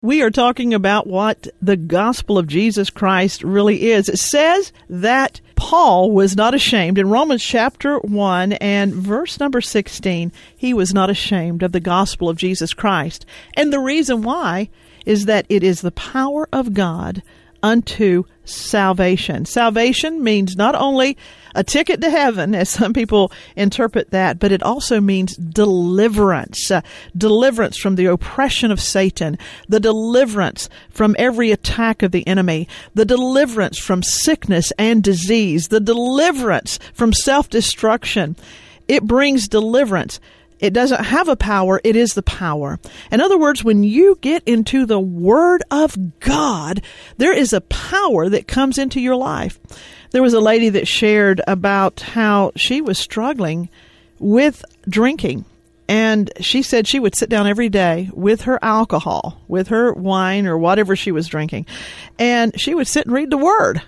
We are talking about what the gospel of Jesus Christ really is. It says that Paul was not ashamed. In Romans chapter 1 and verse number 16, he was not ashamed of the gospel of Jesus Christ. And the reason why is that it is the power of God unto salvation. Salvation means not only a ticket to heaven, as some people interpret that, but it also means deliverance. Deliverance from the oppression of Satan, the deliverance from every attack of the enemy, the deliverance from sickness and disease, the deliverance from self-destruction. It brings deliverance. It doesn't have a power, it is the power. In other words, when you get into the Word of God, there is a power that comes into your life. There was a lady that shared about how she was struggling with drinking. And she said she would sit down every day with her alcohol, with her wine or whatever she was drinking, and she would sit and read the Word.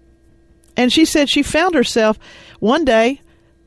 And she said she found herself one day,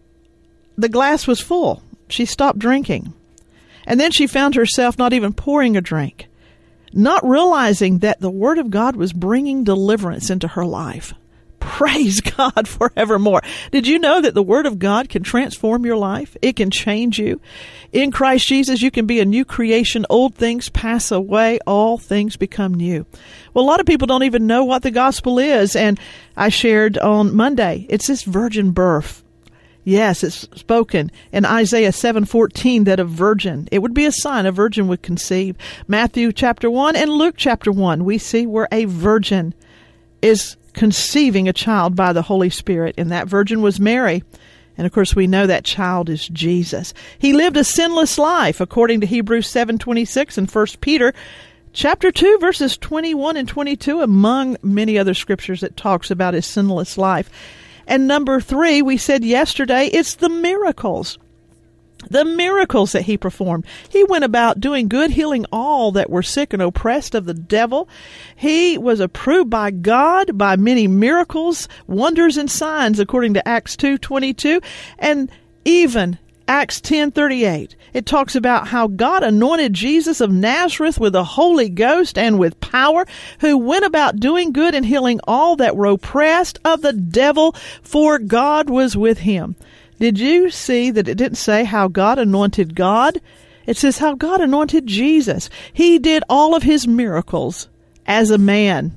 the glass was full. She stopped drinking. And then she found herself not even pouring a drink, not realizing that the Word of God was bringing deliverance into her life. Praise God forevermore. Did you know that the Word of God can transform your life? It can change you. In Christ Jesus, you can be a new creation. Old things pass away. All things become new. Well, a lot of people don't even know what the gospel is. And I shared on Monday, it's this virgin birth. Yes, it's spoken in Isaiah 7:14 that a virgin, it would be a sign a virgin would conceive. Matthew chapter 1 and Luke chapter 1, we see where a virgin is conceiving a child by the Holy Spirit, and that virgin was Mary. And of course, we know that child is Jesus. He lived a sinless life, according to Hebrews 7:26 and 1 Peter chapter 2, verses 21 and 22, among many other scriptures that talks about his sinless life. And number 3, we said yesterday, it's the miracles. The miracles that he performed. He went about doing good, healing all that were sick and oppressed of the devil. He was approved by God by many miracles, wonders, and signs, according to Acts 2:22, and even Acts 10:38. It talks about how God anointed Jesus of Nazareth with the Holy Ghost and with power, who went about doing good and healing all that were oppressed of the devil, for God was with him. Did you see that it didn't say how God anointed God? It says how God anointed Jesus. He did all of his miracles as a man.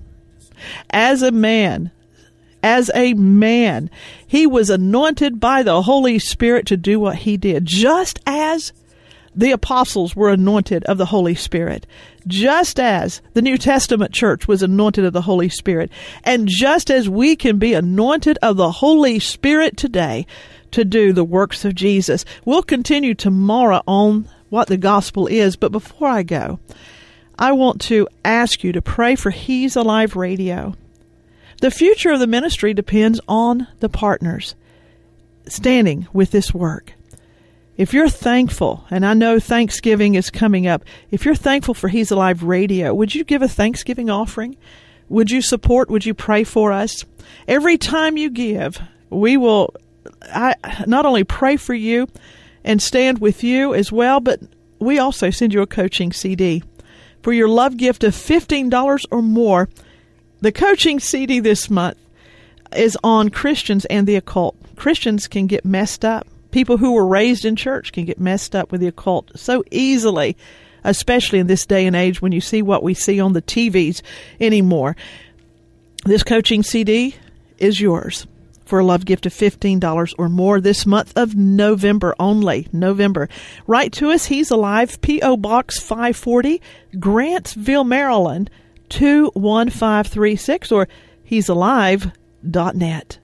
As a man. As a man. He was anointed by the Holy Spirit to do what he did, just as the apostles were anointed of the Holy Spirit, just as the New Testament church was anointed of the Holy Spirit, and just as we can be anointed of the Holy Spirit today to do the works of Jesus. We'll continue tomorrow on what the gospel is, but before I go, I want to ask you to pray for He's Alive Radio. The future of the ministry depends on the partners standing with this work. If you're thankful, and I know Thanksgiving is coming up, if you're thankful for He's Alive Radio, would you give a Thanksgiving offering? Would you support? Would you pray for us? Every time you give, we will not only pray for you and stand with you as well, but we also send you a coaching CD. For your love gift of $15 or more, the coaching CD this month is on Christians and the occult. Christians can get messed up. People who were raised in church can get messed up with the occult so easily, especially in this day and age when you see what we see on the TVs anymore. This coaching CD is yours for a love gift of $15 or more this month of November only. November. Write to us, He's Alive, P.O. Box 540, Grantsville, Maryland, 21536, or he'salive.net.